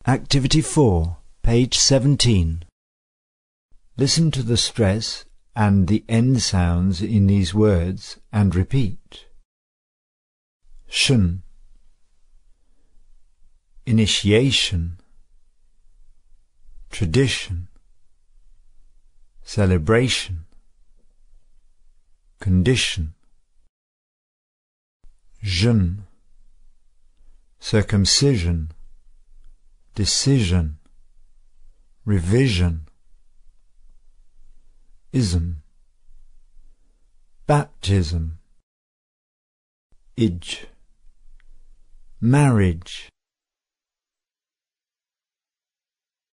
Activity 4, page 17. Listen to the stress and the end sounds in these words and repeat. Shun, initiation, tradition, celebration, condition. Jeûne, circumcision, decision, revision. Ism, baptism. Ij, marriage.